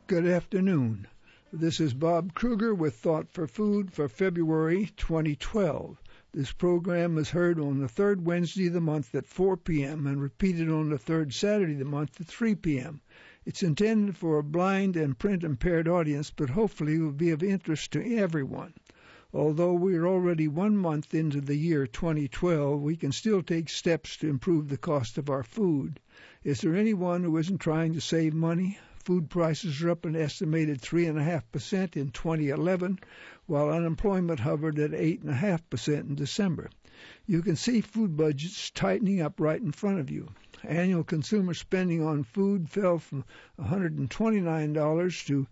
Good afternoon. This is Bob Kruger with Thought for Food for February 2012. This program is heard on the third Wednesday of the month at 4 p.m. and repeated on the third Saturday of the month at 3 p.m. It's intended for a blind and print-impaired audience, but hopefully will be of interest to everyone. Although we are already 1 month into the year 2012, we can still take steps to improve the cost of our food. Is there anyone who isn't trying to save money? Food prices are up an estimated 3.5% in 2011, while unemployment hovered at 8.5% in December. You can see food budgets tightening up right in front of you. Annual consumer spending on food fell from $129 to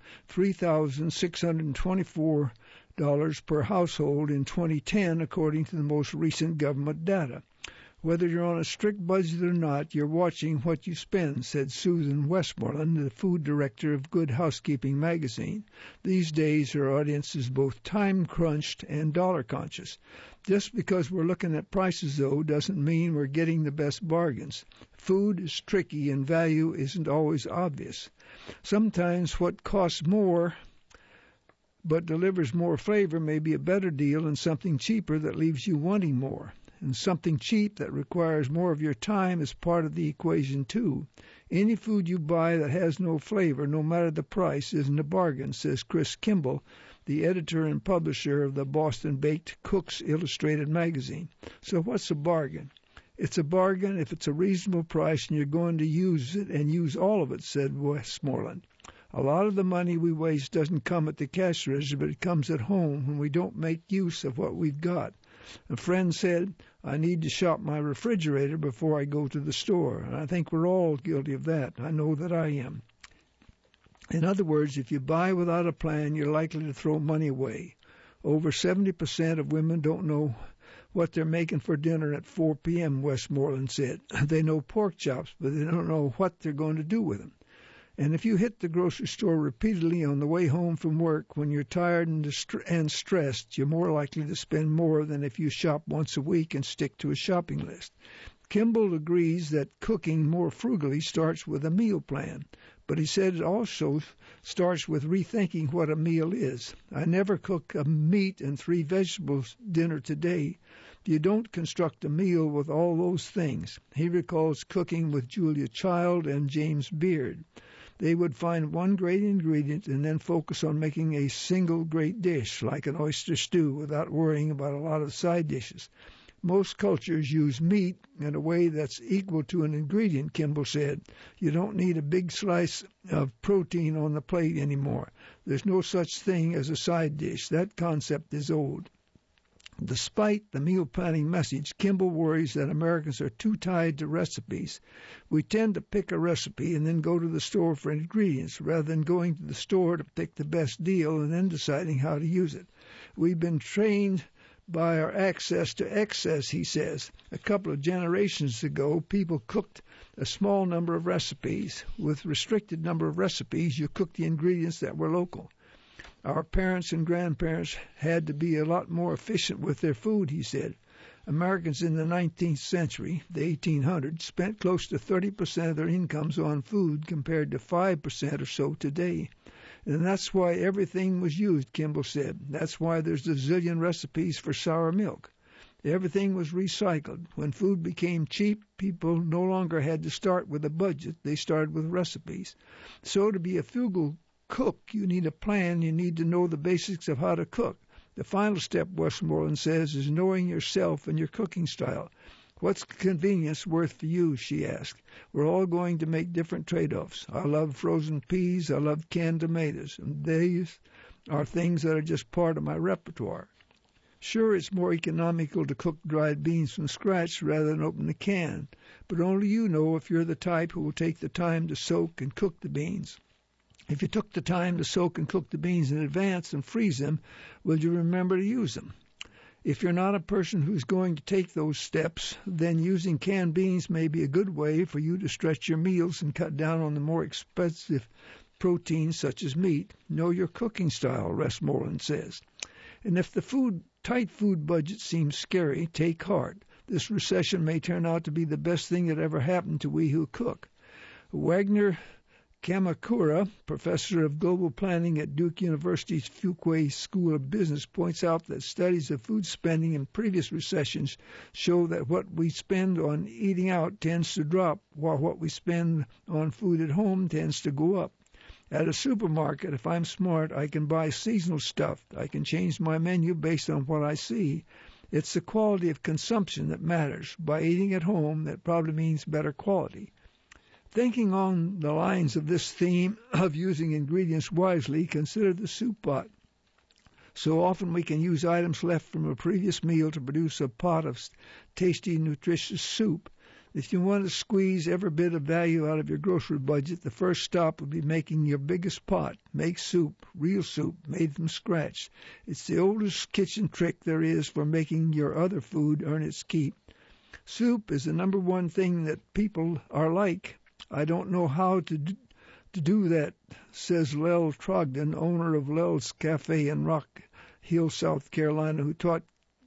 $3,624 per household in 2010, according to the most recent government data. Whether you're on a strict budget or not, you're watching what you spend, said Susan Westmoreland, the food director of Good Housekeeping magazine. These days, her audience is both time-crunched and dollar-conscious. Just because we're looking at prices, though, doesn't mean we're getting the best bargains. Food is tricky and value isn't always obvious. Sometimes what costs more but delivers more flavor may be a better deal than something cheaper that leaves you wanting more. And something cheap that requires more of your time is part of the equation, too. Any food you buy that has no flavor, no matter the price, isn't a bargain, says Chris Kimball, the editor and publisher of the Boston Baked Cooks Illustrated magazine. So what's a bargain? It's a bargain if it's a reasonable price and you're going to use it and use all of it, said Westmoreland. A lot of the money we waste doesn't come at the cash register, but it comes at home when we don't make use of what we've got. A friend said, I need to shop my refrigerator before I go to the store. And I think we're all guilty of that. I know that I am. In other words, if you buy without a plan, you're likely to throw money away. Over 70% of women don't know what they're making for dinner at 4 p.m., Westmoreland said. They know pork chops, but they don't know what they're going to do with them. And if you hit the grocery store repeatedly on the way home from work when you're tired and stressed, you're more likely to spend more than if you shop once a week and stick to a shopping list. Kimball agrees that cooking more frugally starts with a meal plan, but he said it also starts with rethinking what a meal is. I never cook a meat and 3 vegetables dinner today. You don't construct a meal with all those things. He recalls cooking with Julia Child and James Beard. They would find one great ingredient and then focus on making a single great dish, like an oyster stew, without worrying about a lot of side dishes. Most cultures use meat in a way that's equal to an ingredient, Kimball said. You don't need a big slice of protein on the plate anymore. There's no such thing as a side dish. That concept is old. Despite the meal planning message, Kimball worries that Americans are too tied to recipes. We tend to pick a recipe and then go to the store for ingredients, rather than going to the store to pick the best deal and then deciding how to use it. We've been trained by our access to excess, he says. A couple of generations ago, people cooked a small number of recipes. With restricted number of recipes, you cooked the ingredients that were local. Our parents and grandparents had to be a lot more efficient with their food, he said. Americans in the 19th century, the 1800s, spent close to 30% of their incomes on food compared to 5% or so today. And that's why everything was used, Kimball said. That's why there's a zillion recipes for sour milk. Everything was recycled. When food became cheap, people no longer had to start with a budget. They started with recipes. So to be a frugal cook, you need a plan. You need to know the basics of how to cook. The final step, Westmoreland says, is knowing yourself and your cooking style. What's convenience worth for you, she asked. We're all going to make different trade-offs. I love frozen peas. I love canned tomatoes. And these are things that are just part of my repertoire. Sure, it's more economical to cook dried beans from scratch rather than open the can, but only you know if you're the type who will take the time to soak and cook the beans. If you took the time to soak and cook the beans in advance and freeze them, will you remember to use them? If you're not a person who's going to take those steps, then using canned beans may be a good way for you to stretch your meals and cut down on the more expensive proteins such as meat. Know your cooking style, Westmoreland says. And if the tight food budget seems scary, take heart. This recession may turn out to be the best thing that ever happened to we who cook. Wagner Kamakura, professor of global planning at Duke University's Fuqua School of Business, points out that studies of food spending in previous recessions show that what we spend on eating out tends to drop, while what we spend on food at home tends to go up. At a supermarket, if I'm smart, I can buy seasonal stuff. I can change my menu based on what I see. It's the quality of consumption that matters. By eating at home, that probably means better quality. Thinking on the lines of this theme of using ingredients wisely, consider the soup pot. So often we can use items left from a previous meal to produce a pot of tasty, nutritious soup. If you want to squeeze every bit of value out of your grocery budget, the first stop would be making your biggest pot. Make soup, real soup, made from scratch. It's the oldest kitchen trick there is for making your other food earn its keep. Soup is the number one thing that people are like. I don't know how to do that, says Lel Trogdon, owner of Lel's Cafe in Rock Hill, South Carolina, who taught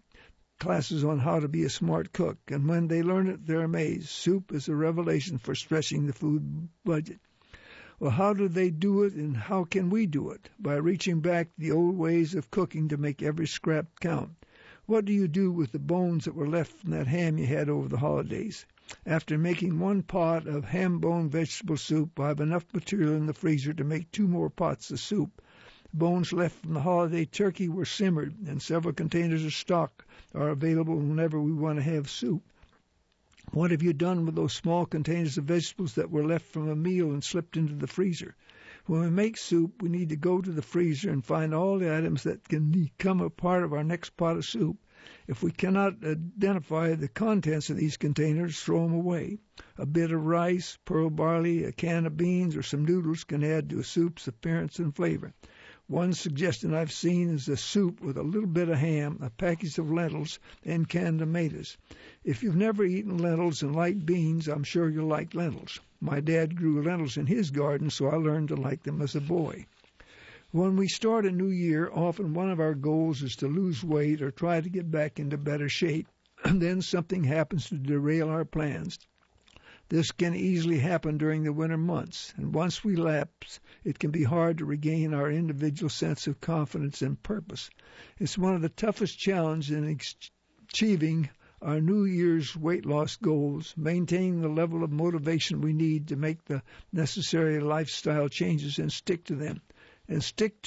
classes on how to be a smart cook. And when they learn it, they're amazed. Soup is a revelation for stretching the food budget. Well, how do they do it, and how can we do it? By reaching back to the old ways of cooking to make every scrap count. What do you do with the bones that were left from that ham you had over the holidays? After making one pot of ham bone vegetable soup, I have enough material in the freezer to make 2 more pots of soup. The bones left from the holiday turkey were simmered, and several containers of stock are available whenever we want to have soup. What have you done with those small containers of vegetables that were left from a meal and slipped into the freezer? When we make soup, we need to go to the freezer and find all the items that can become a part of our next pot of soup. If we cannot identify the contents of these containers, throw them away. A bit of rice, pearl barley, a can of beans, or some noodles can add to a soup's appearance and flavor. One suggestion I've seen is a soup with a little bit of ham, a package of lentils, and canned tomatoes. If you've never eaten lentils and like beans, I'm sure you'll like lentils. My dad grew lentils in his garden, so I learned to like them as a boy. When we start a new year, often one of our goals is to lose weight or try to get back into better shape, and then something happens to derail our plans. This can easily happen during the winter months, and once we lapse, it can be hard to regain our individual sense of confidence and purpose. It's one of the toughest challenges in achieving our New Year's weight loss goals, maintaining the level of motivation we need to make the necessary lifestyle changes and stick to them. And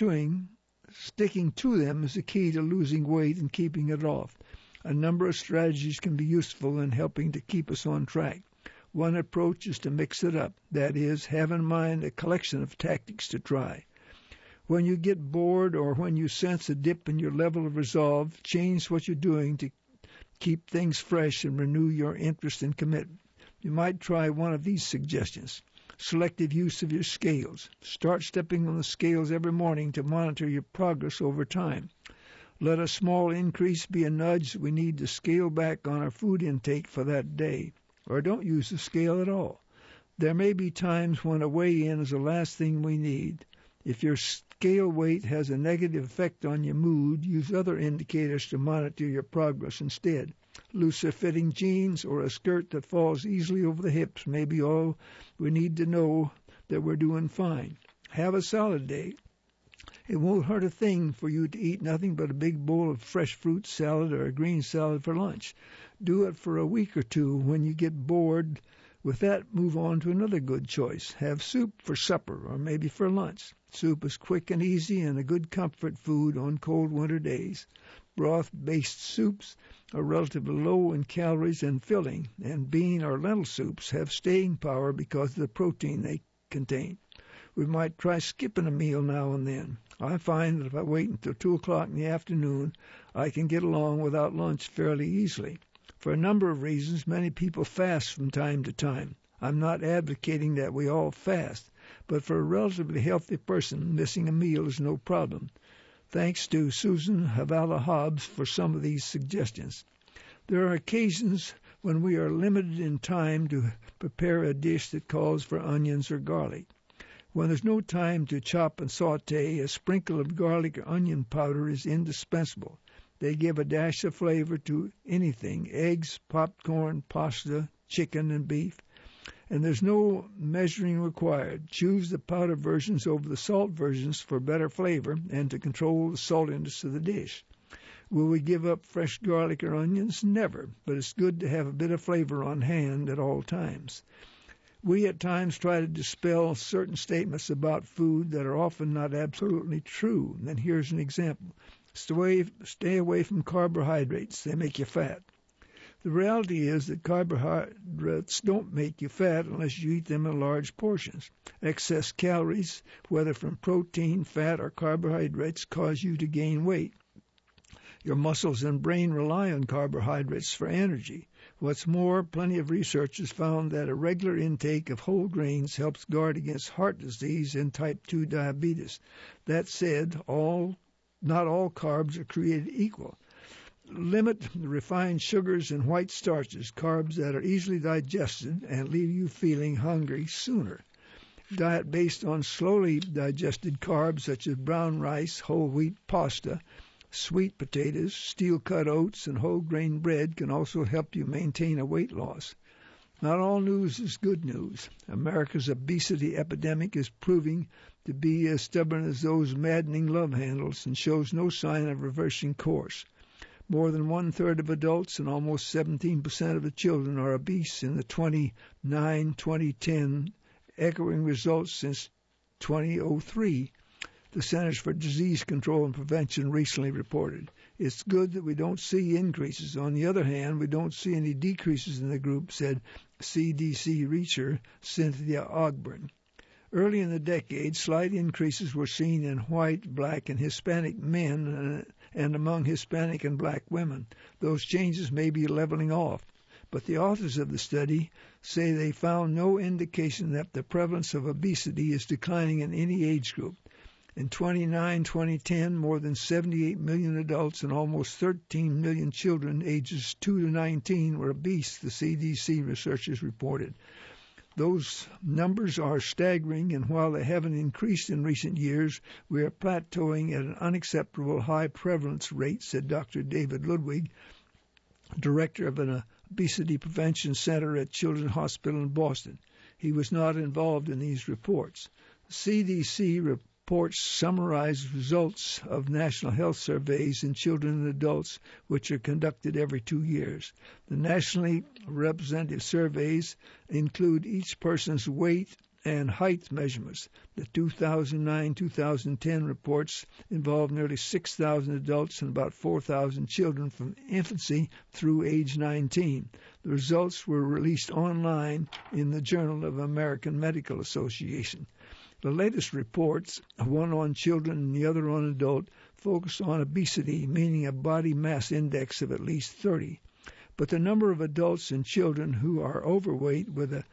sticking to them is the key to losing weight and keeping it off. A number of strategies can be useful in helping to keep us on track. One approach is to mix it up. That is, have in mind a collection of tactics to try. When you get bored or when you sense a dip in your level of resolve, change what you're doing to keep things fresh and renew your interest and commitment. You might try one of these suggestions. Selective use of your scales. Start stepping on the scales every morning to monitor your progress over time. Let a small increase be a nudge we need to scale back on our food intake for that day. Or don't use the scale at all. There may be times when a weigh-in is the last thing we need. If your scale weight has a negative effect on your mood, use other indicators to monitor your progress instead. Looser-fitting jeans or a skirt that falls easily over the hips may be all we need to know that we're doing fine. Have a salad day. It won't hurt a thing for you to eat nothing but a big bowl of fresh fruit salad or a green salad for lunch. Do it for a week or two. When you get bored with that, move on to another good choice. Have soup for supper or maybe for lunch. Soup is quick and easy and a good comfort food on cold winter days. Broth-based soups are relatively low in calories and filling, and bean or lentil soups have staying power because of the protein they contain. We might try skipping a meal now and then. I find that if I wait until 2 o'clock in the afternoon, I can get along without lunch fairly easily. For a number of reasons, many people fast from time to time. I'm not advocating that we all fast, but for a relatively healthy person, missing a meal is no problem. Thanks to Susan Havala Hobbs for some of these suggestions. There are occasions when we are limited in time to prepare a dish that calls for onions or garlic. When there's no time to chop and saute, a sprinkle of garlic or onion powder is indispensable. They give a dash of flavor to anything: eggs, popcorn, pasta, chicken, and beef. And there's no measuring required. Choose the powder versions over the salt versions for better flavor and to control the saltiness of the dish. Will we give up fresh garlic or onions? Never, but it's good to have a bit of flavor on hand at all times. We at times try to dispel certain statements about food that are often not absolutely true. And here's an example. Stay away from carbohydrates. They make you fat. The reality is that carbohydrates don't make you fat unless you eat them in large portions. Excess calories, whether from protein, fat, or carbohydrates, cause you to gain weight. Your muscles and brain rely on carbohydrates for energy. What's more, plenty of research has found that a regular intake of whole grains helps guard against heart disease and type 2 diabetes. That said, not all carbs are created equal. Limit refined sugars and white starches, carbs that are easily digested and leave you feeling hungry sooner. Diet based on slowly digested carbs such as brown rice, whole wheat pasta, sweet potatoes, steel-cut oats, and whole grain bread can also help you maintain a weight loss. Not all news is good news. America's obesity epidemic is proving to be as stubborn as those maddening love handles and shows no sign of reversing course. More than one-third of adults and almost 17% of the children are obese in the 2010, echoing results since 2003. The Centers for Disease Control and Prevention recently reported. It's good that we don't see increases. On the other hand, we don't see any decreases in the group, said CDC researcher Cynthia Ogburn. Early in the decade, slight increases were seen in white, black, and Hispanic men and among Hispanic and black women. Those changes may be leveling off. But the authors of the study say they found no indication that the prevalence of obesity is declining in any age group. In 2010, more than 78 million adults and almost 13 million children ages 2 to 19 were obese, the CDC researchers reported. Those numbers are staggering, and while they haven't increased in recent years, we are plateauing at an unacceptable high prevalence rate, said Dr. David Ludwig, director of an obesity prevention center at Children's Hospital in Boston. He was not involved in these reports. The CDC reports summarize results of national health surveys in children and adults, which are conducted every 2 years. The nationally representative surveys include each person's weight and height measurements. The 2009-2010 reports involve nearly 6,000 adults and about 4,000 children from infancy through age 19. The results were released online in the Journal of American Medical Association. The latest reports, one on children and the other on adult, focus on obesity, meaning a body mass index of at least 30. But the number of adults and children who are overweight with a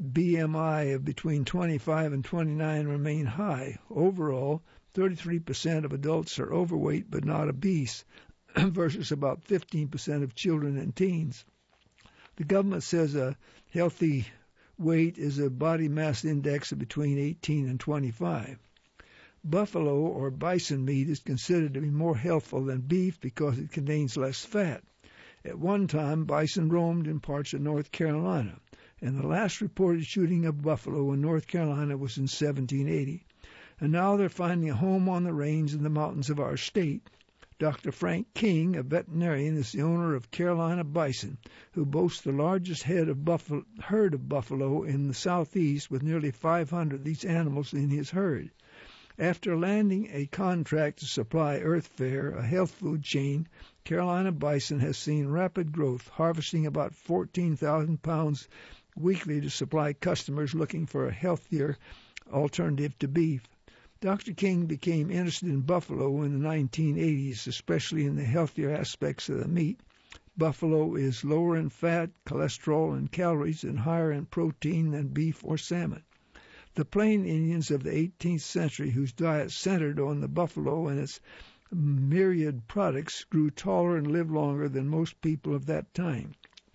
BMI of between 25 and 29 remain high. Overall, 33% of adults are overweight but not obese, versus about 15% of children and teens. The government says a healthy weight is a body mass index of between 18 and 25. Buffalo or bison meat is considered to be more healthful than beef because it contains less fat. At one time, bison roamed in parts of North Carolina, and the last reported shooting of buffalo in North Carolina was in 1780. And now they're finding a home on the range in the mountains of our state. Dr. Frank King, a veterinarian, is the owner of Carolina Bison, who boasts the largest herd of buffalo in the southeast, with nearly 500 of these animals in his herd. After landing a contract to supply Earth Fare, a health food chain, Carolina Bison has seen rapid growth, harvesting about 14,000 pounds weekly to supply customers looking for a healthier alternative to beef. Dr. King became interested in buffalo in the 1980s, especially in the healthier aspects of the meat. Buffalo is lower in fat, cholesterol, and calories, and higher in protein than beef or salmon. The Plain Indians of the 18th century, whose diet centered on the buffalo and its myriad products, grew taller and lived longer than most people of that time.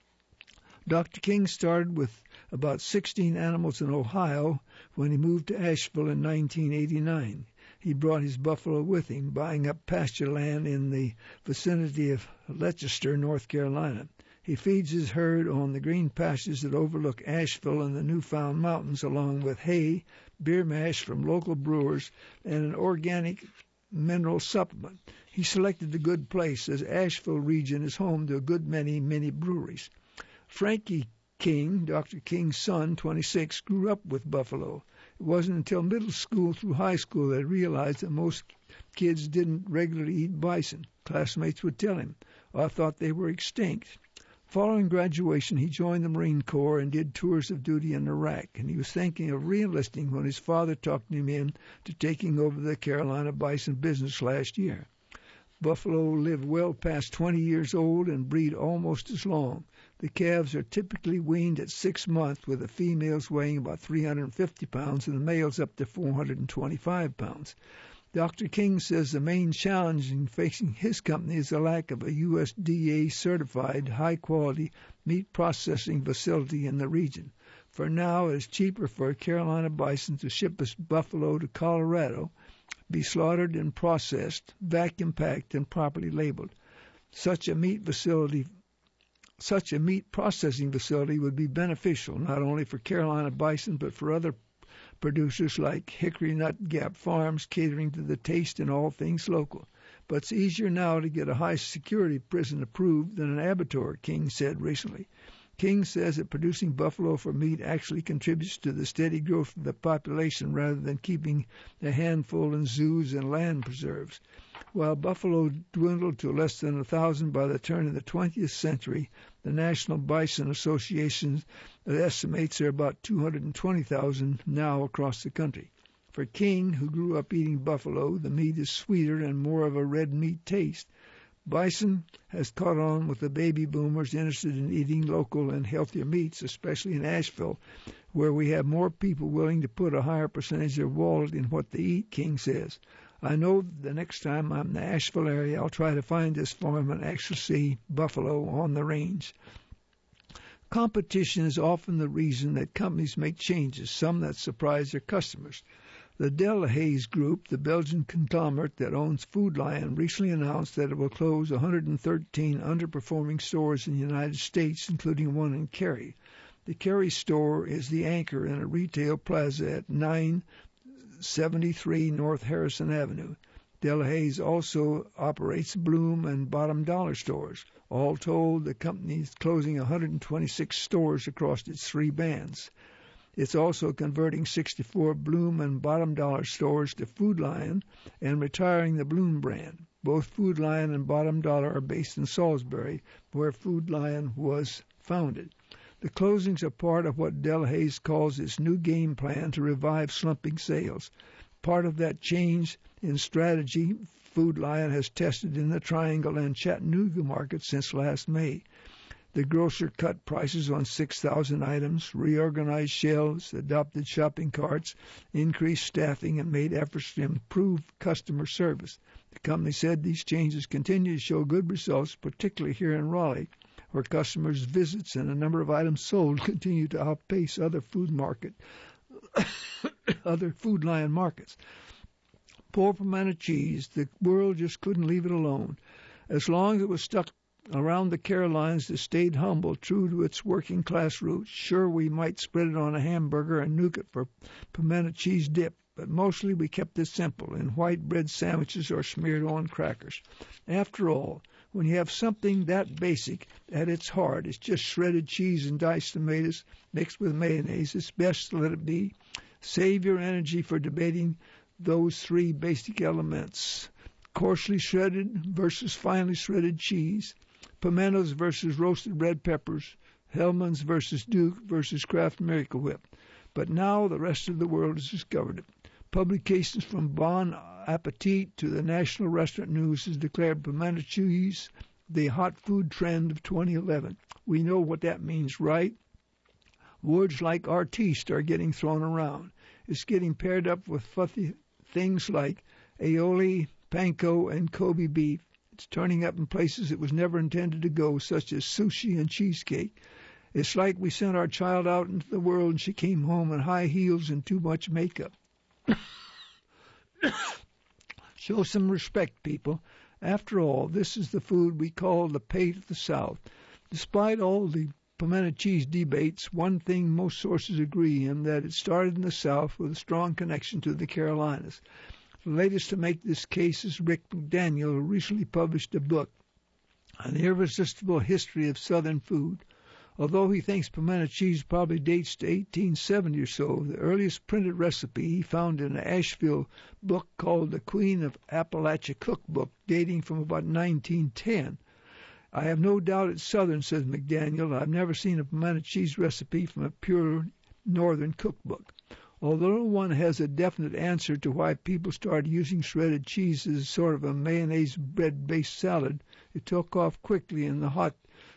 Dr. King started with about 16 animals in Ohio when he moved to Asheville in 1989. He brought his buffalo with him, buying up pasture land in the vicinity of Leicester, North Carolina. He feeds his herd on the green pastures that overlook Asheville and the Newfound Mountains, along with hay, beer mash from local brewers, and an organic mineral supplement. He selected the good place, as Asheville region is home to a good many mini breweries. Frankie King, Dr. King's son, 26, grew up with buffalo. It wasn't until middle school through high school that he realized that most kids didn't regularly eat bison. Classmates would tell him, "I thought they were extinct." Following graduation, he joined the Marine Corps and did tours of duty in Iraq, and he was thinking of re-enlisting when his father talked him in to taking over the Carolina bison business last year. Buffalo live well past 20 years old and breed almost as long. The calves are typically weaned at 6 months, with the females weighing about 350 pounds and the males up to 425 pounds. Dr. King says the main challenge in facing his company is the lack of a USDA-certified, high-quality meat processing facility in the region. For now, it is cheaper for a Carolina bison to ship a buffalo to Colorado, be slaughtered and processed, vacuum-packed, and properly labeled. Such a meat processing facility would be beneficial not only for Carolina bison but for other producers like Hickory Nut Gap Farms, catering to the taste and all things local. But it's easier now to get a high-security prison approved than an abattoir, King said recently. King says that producing buffalo for meat actually contributes to the steady growth of the population rather than keeping a handful in zoos and land preserves. While buffalo dwindled to less than 1,000 by the turn of the 20th century, the National Bison Association estimates there are about 220,000 now across the country. For King, who grew up eating buffalo, the meat is sweeter and more of a red meat taste. Bison has caught on with the baby boomers interested in eating local and healthier meats, especially in Asheville, where we have more people willing to put a higher percentage of their wallet in what they eat, King says. I know the next time I'm in the Asheville area, I'll try to find this farm and actually see buffalo on the range. Competition is often the reason that companies make changes, some that surprise their customers. The Delhaize Group, the Belgian conglomerate that owns Food Lion, recently announced that it will close 113 underperforming stores in the United States, including one in Cary. The Cary store is the anchor in a retail plaza at 973 North Harrison Avenue. Delhaize also operates Bloom and Bottom Dollar stores. All told, the company is closing 126 stores across its 3 banners. It's also converting 64 Bloom and Bottom Dollar stores to Food Lion and retiring the Bloom brand. Both Food Lion and Bottom Dollar are based in Salisbury, where Food Lion was founded. The closings are part of what Delhaize calls its new game plan to revive slumping sales. Part of that change in strategy Food Lion has tested in the Triangle and Chattanooga markets since last May. The grocer cut prices on 6,000 items, reorganized shelves, adopted shopping carts, increased staffing, and made efforts to improve customer service. The company said these changes continue to show good results, particularly here in Raleigh, where customers' visits and the number of items sold continue to outpace other Food Lion markets. Poor pimento cheese, the world just couldn't leave it alone. As long as it was stuck around the Carolinas, it stayed humble, true to its working-class roots. Sure, we might spread it on a hamburger and nuke it for pimento cheese dip, but mostly we kept it simple, in white bread sandwiches or smeared on crackers. After all, when you have something that basic at its heart, it's just shredded cheese and diced tomatoes mixed with mayonnaise, it's best to let it be. Save your energy for debating those 3 basic elements: coarsely shredded versus finely shredded cheese, pimentos versus roasted red peppers, Hellmann's versus Duke versus Kraft Miracle Whip. But now the rest of the world has discovered it. Publications from Bon Appetit to the National Restaurant News has declared pimento cheese the hot food trend of 2011. We know what that means, right? Words like artiste are getting thrown around. It's getting paired up with fluffy things like aioli, panko, and Kobe beef. It's turning up in places it was never intended to go, such as sushi and cheesecake. It's like we sent our child out into the world and she came home in high heels and too much makeup. Show some respect, people. After all, this is the food we call the Pate of the South. Despite all the pimento cheese debates, one thing most sources agree in, that it started in the South with a strong connection to the Carolinas. The latest to make this case is Rick McDaniel, who recently published a book, An Irresistible History of Southern Food. Although he thinks pimento cheese probably dates to 1870 or so, the earliest printed recipe he found in an Asheville book called The Queen of Appalachia Cookbook, dating from about 1910. I have no doubt it's Southern, says McDaniel. I've never seen a pimento cheese recipe from a pure Northern cookbook. Although no one has a definite answer to why people started using shredded cheese as sort of a mayonnaise bread-based salad, it took off quickly in the hot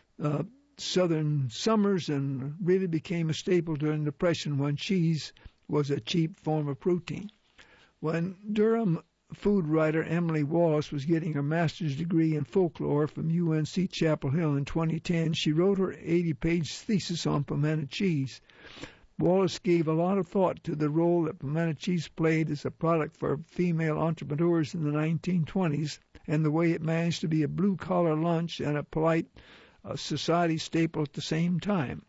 Southern summers and really became a staple during the Depression when cheese was a cheap form of protein. When Durham food writer Emily Wallace was getting her master's degree in folklore from UNC Chapel Hill in 2010, she wrote her 80-page thesis on pimento cheese. Wallace gave a lot of thought to the role that pimento cheese played as a product for female entrepreneurs in the 1920s and the way it managed to be a blue-collar lunch and a polite society staple at the same time.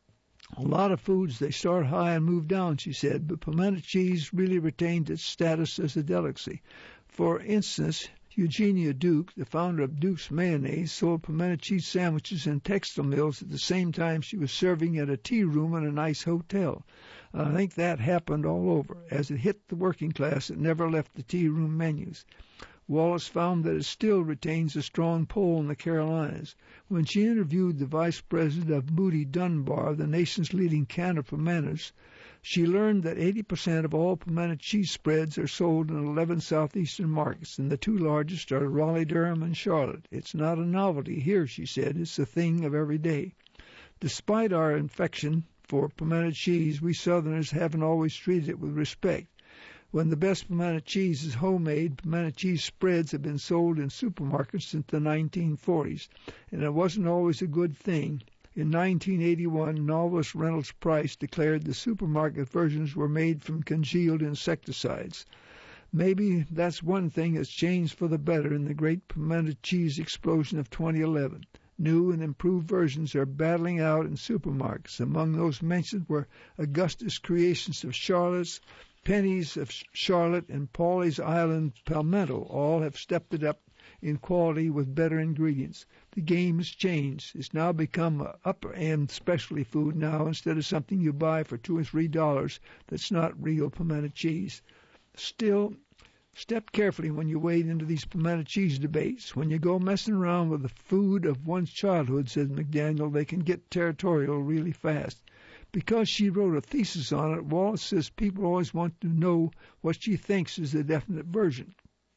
A lot of foods, they start high and move down, she said, but pimento cheese really retained its status as a delicacy. For instance, Eugenia Duke, the founder of Duke's Mayonnaise, sold pimento cheese sandwiches in textile mills at the same time she was serving at a tea room in a nice hotel. I think that happened all over. As it hit the working class, it never left the tea room menus. Wallace found that it still retains a strong pull in the Carolinas. When she interviewed the vice president of Moody Dunbar, the nation's leading canner for pimentos, she learned that 80% of all pimento cheese spreads are sold in 11 southeastern markets, and the two largest are Raleigh, Durham, and Charlotte. It's not a novelty here, she said. It's a thing of every day. Despite our affection for pimento cheese, we Southerners haven't always treated it with respect. When the best pimento cheese is homemade, pimento cheese spreads have been sold in supermarkets since the 1940s, and it wasn't always a good thing. In 1981, novelist Reynolds Price declared the supermarket versions were made from congealed insecticides. Maybe that's one thing that's changed for the better in the great pimento cheese explosion of 2011. New and improved versions are battling out in supermarkets. Among those mentioned were Augustus Creations of Charlotte's, Penny's of Charlotte, and Pawleys Island Palmetto. All have stepped it up in quality with better ingredients. The game has changed. It's now become an upper-end specialty food now instead of something you buy for $2 or $3 that's not real pimento cheese. Still, step carefully when you wade into these pimento cheese debates. When you go messing around with the food of one's childhood, says McDaniel, they can get territorial really fast. Because she wrote a thesis on it, Wallace says people always want to know what she thinks is the definite version.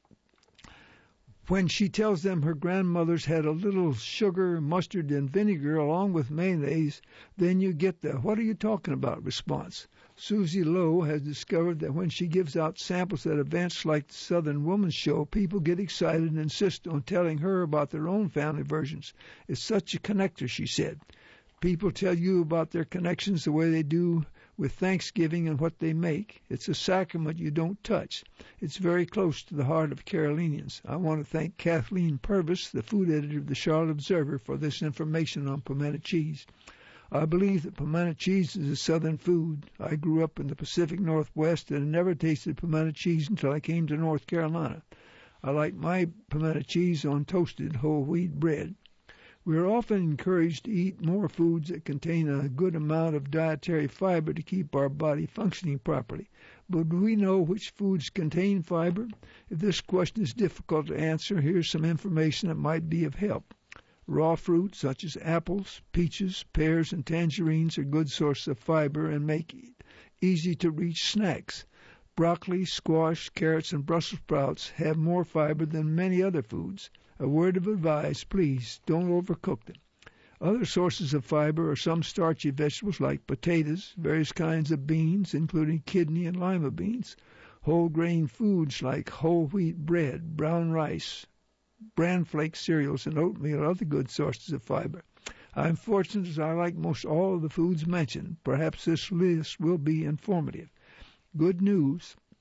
When she tells them her grandmother's had a little sugar, mustard, and vinegar along with mayonnaise, then you get the "what are you talking about" response. Susie Lowe has discovered that when she gives out samples at events like the Southern Woman's Show, people get excited and insist on telling her about their own family versions. It's such a connector, she said. People tell you about their connections the way they do with Thanksgiving and what they make. It's a sacrament you don't touch. It's very close to the heart of Carolinians. I want to thank Kathleen Purvis, the food editor of the Charlotte Observer, for this information on pimento cheese. I believe that pimento cheese is a Southern food. I grew up in the Pacific Northwest and never tasted pimento cheese until I came to North Carolina. I like my pimento cheese on toasted whole wheat bread. We are often encouraged to eat more foods that contain a good amount of dietary fiber to keep our body functioning properly. But do we know which foods contain fiber? If this question is difficult to answer, here's some information that might be of help. Raw fruits such as apples, peaches, pears, and tangerines are good sources of fiber and make easy-to-reach snacks. Broccoli, squash, carrots, and Brussels sprouts have more fiber than many other foods. A word of advice, please, don't overcook them. Other sources of fiber are some starchy vegetables like potatoes, various kinds of beans, including kidney and lima beans, whole grain foods like whole wheat bread, brown rice, bran flake cereals, and oatmeal are other good sources of fiber. I'm fortunate as I like most all of the foods mentioned. Perhaps this list will be informative. Good news.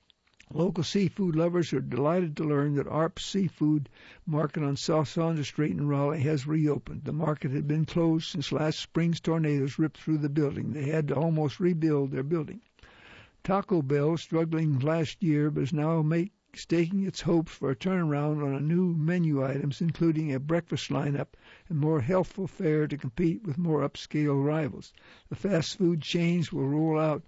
Local seafood lovers are delighted to learn that ARP's seafood market on South Saunders Street in Raleigh has reopened. The market had been closed since last spring's tornadoes ripped through the building. They had to almost rebuild their building. Taco Bell, struggling last year, but is now staking its hopes for a turnaround on a new menu items, including a breakfast lineup and more healthful fare to compete with more upscale rivals. The fast food chains will roll out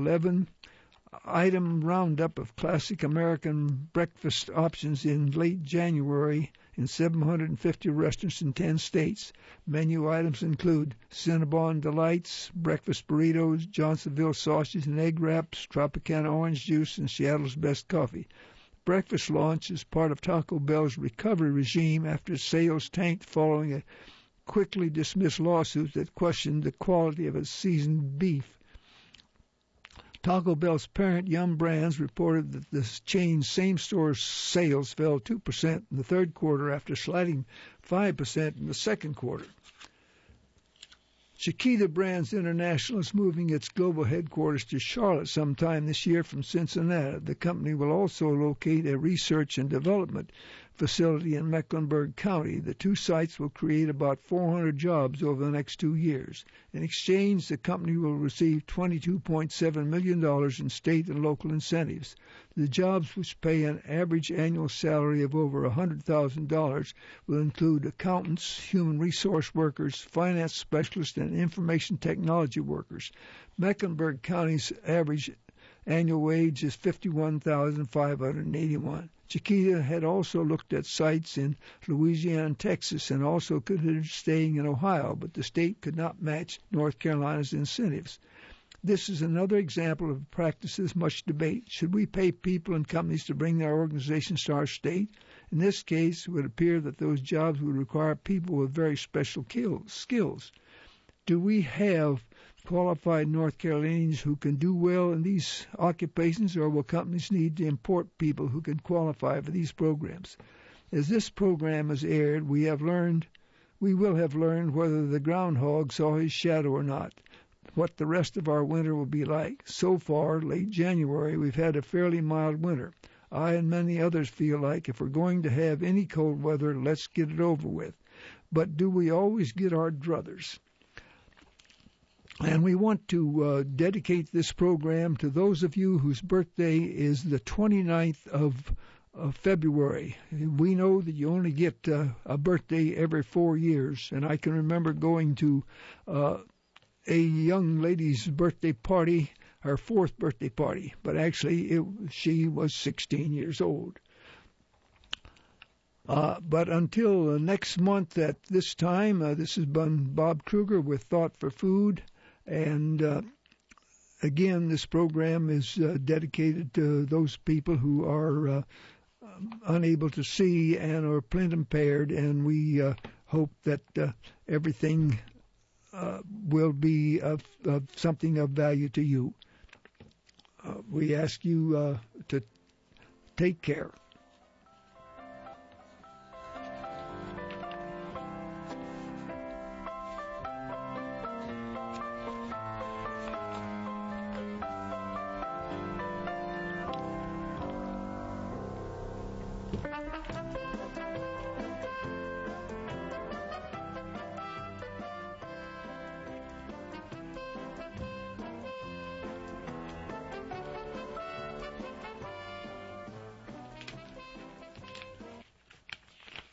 11-item roundup of classic American breakfast options in late January in 750 restaurants in 10 states. Menu items include Cinnabon Delights, breakfast burritos, Johnsonville sausage and egg wraps, Tropicana orange juice, and Seattle's best coffee. Breakfast launch is part of Taco Bell's recovery regime after sales tanked following a quickly dismissed lawsuit that questioned the quality of its seasoned beef. Taco Bell's parent Yum Brands reported that the chain's same-store sales fell 2% in the third quarter after sliding 5% in the second quarter. Chiquita Brands International is moving its global headquarters to Charlotte sometime this year from Cincinnati. The company will also locate a research and development facility in Mecklenburg County. The two sites will create about 400 jobs over the next 2 years. In exchange, the company will receive $22.7 million in state and local incentives. The jobs, which pay an average annual salary of over $100,000, will include accountants, human resource workers, finance specialists, and information technology workers. Mecklenburg County's average annual wage is $51,581. Chiquita had also looked at sites in Louisiana and Texas and also considered staying in Ohio, but the state could not match North Carolina's incentives. This is another example of practices much debate. Should we pay people and companies to bring their organizations to our state? In this case, it would appear that those jobs would require people with very special skills. Do we have qualified North Carolinians who can do well in these occupations, or will companies need to import people who can qualify for these programs? As this program is aired, we will have learned whether the groundhog saw his shadow or not, what the rest of our winter will be like. So far, late January, we've had a fairly mild winter. I and many others feel like if we're going to have any cold weather, let's get it over with. But do we always get our druthers? And we want to dedicate this program to those of you whose birthday is the 29th of February. We know that you only get a birthday every 4 years, and I can remember going to a young lady's birthday party, her 4th birthday party, but actually she was 16 years old. But until next month at this time, this has been Bob Kruger with Thought for Food. And again, this program is dedicated to those people who are unable to see and are blind impaired, and we hope that everything will be of something of value to you. We ask you to take care.